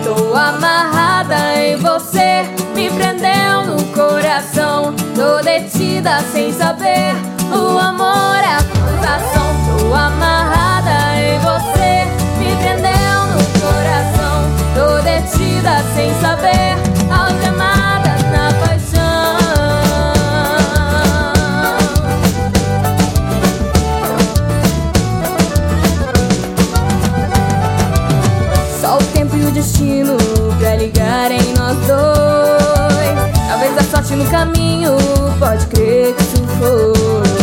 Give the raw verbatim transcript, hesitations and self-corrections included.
Tô amarrada em você, me prendeu no coração. Tô detida sem saber, o amor é acusação. Tô amarrada em você, me prendeu no coração. Tô detida sem saber, algemada na paixão. Só o tempo e o destino pra ligarem nós dois. Talvez a sorte no caminho, pode crer que isso foi.